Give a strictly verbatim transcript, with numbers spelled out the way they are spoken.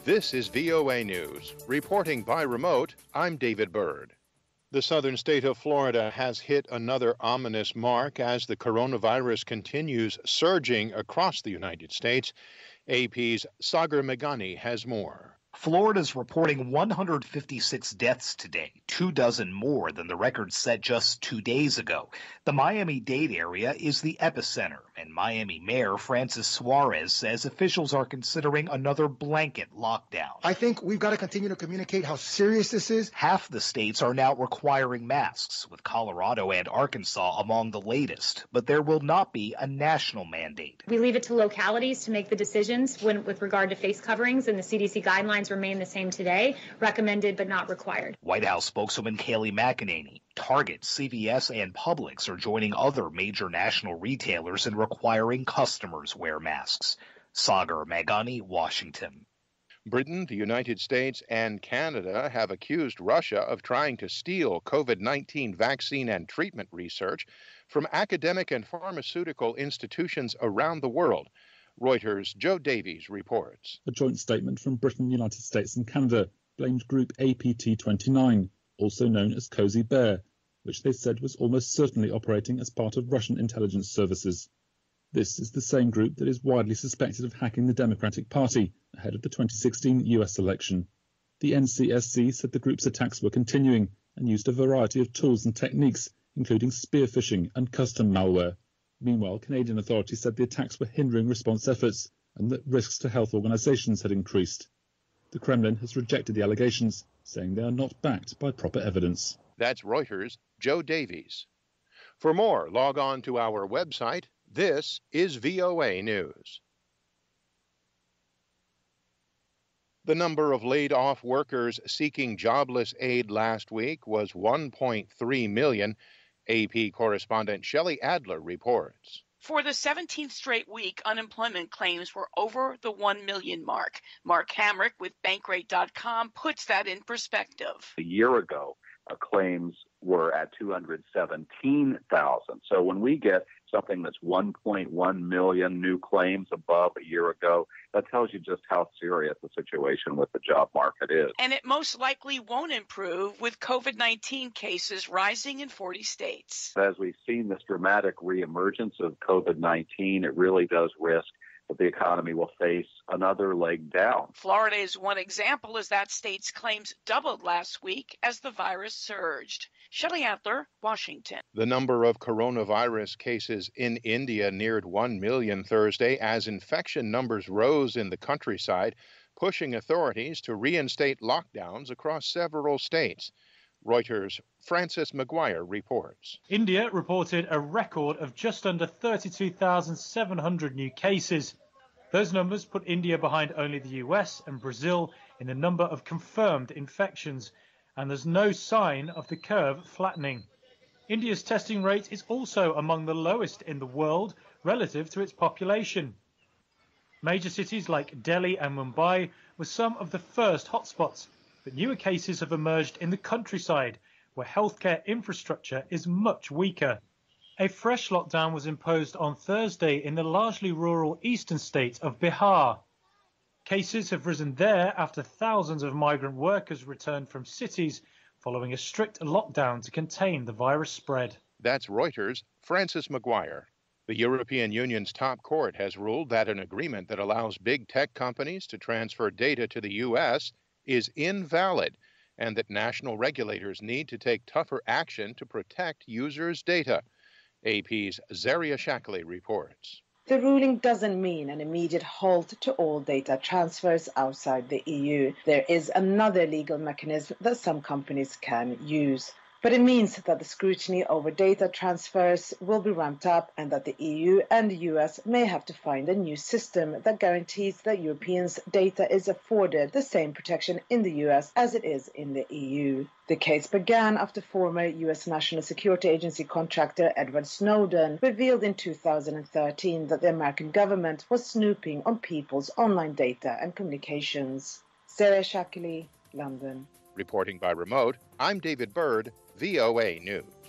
This is V O A News. Reporting by remote, I'm David Byrd. The southern state of Florida has hit another ominous mark as the coronavirus continues surging across the United States. A P's Sagar Meghani has more. Florida's reporting one hundred fifty-six deaths today, two dozen more than the record set just two days ago. The Miami-Dade area is the epicenter, and Miami Mayor Francis Suarez says officials are considering another blanket lockdown. I think we've got to continue to communicate how serious this is. Half the states are now requiring masks, with Colorado and Arkansas among the latest, but there will not be a national mandate. We leave it to localities to make the decisions when, with regard to face coverings, and the C D C guidelines remain the same today, recommended but not required. White House spokeswoman Kayleigh McEnany, Target, C V S, and Publix are joining other major national retailers in requiring customers wear masks. Sagar Meghani, Washington. Britain, the United States, and Canada have accused Russia of trying to steal COVID nineteen vaccine and treatment research from academic and pharmaceutical institutions around the world. Reuters' Joe Davies reports. A joint statement from Britain, the United States and Canada blamed Group A P T twenty-nine, also known as Cozy Bear, which they said was almost certainly operating as part of Russian intelligence services. This is the same group that is widely suspected of hacking the Democratic Party ahead of the twenty sixteen U S election. The N C S C said the group's attacks were continuing and used a variety of tools and techniques, including spear phishing and custom malware. Meanwhile, Canadian authorities said the attacks were hindering response efforts and that risks to health organisations had increased. The Kremlin has rejected the allegations, saying they are not backed by proper evidence. That's Reuters' Joe Davies. For more, log on to our website. This is V O A News. The number of laid-off workers seeking jobless aid last week was one point three million. A P correspondent Shelley Adler reports. For the seventeenth straight week, unemployment claims were over the one million mark. Mark Hamrick with Bankrate dot com puts that in perspective. A year ago, uh, claims were at two hundred seventeen thousand. So when we get something that's one point one million new claims above a year ago, that tells you just how serious the situation with the job market is. And it most likely won't improve with COVID nineteen cases rising in forty states. As we've seen this dramatic reemergence of COVID nineteen, it really does risk that the economy will face another leg down. Florida is one example, as that state's claims doubled last week as the virus surged. Shelley Adler, Washington. The number of coronavirus cases in India neared one million Thursday as infection numbers rose in the countryside, pushing authorities to reinstate lockdowns across several states. Reuters' Francis McGuire reports. India reported a record of just under thirty-two thousand seven hundred new cases. Those numbers put India behind only the U S and Brazil in the number of confirmed infections, and there's no sign of the curve flattening. India's testing rate is also among the lowest in the world relative to its population. Major cities like Delhi and Mumbai were some of the first hotspots, but newer cases have emerged in the countryside, where healthcare infrastructure is much weaker. A fresh lockdown was imposed on Thursday in the largely rural eastern state of Bihar. Cases have risen there after thousands of migrant workers returned from cities following a strict lockdown to contain the virus spread. That's Reuters' Francis McGuire. The European Union's top court has ruled that an agreement that allows big tech companies to transfer data to the U S is invalid, and that national regulators need to take tougher action to protect users' data. A P's Zaria Shackley reports. The ruling doesn't mean an immediate halt to all data transfers outside the E U. There is another legal mechanism that some companies can use. But it means that the scrutiny over data transfers will be ramped up and that the E U and the U S may have to find a new system that guarantees that Europeans' data is afforded the same protection in the U S as it is in the E U. The case began after former U S National Security Agency contractor Edward Snowden revealed in two thousand thirteen that the American government was snooping on people's online data and communications. Sarah Shackley, London. Reporting by remote, I'm David Byrd, V O A News.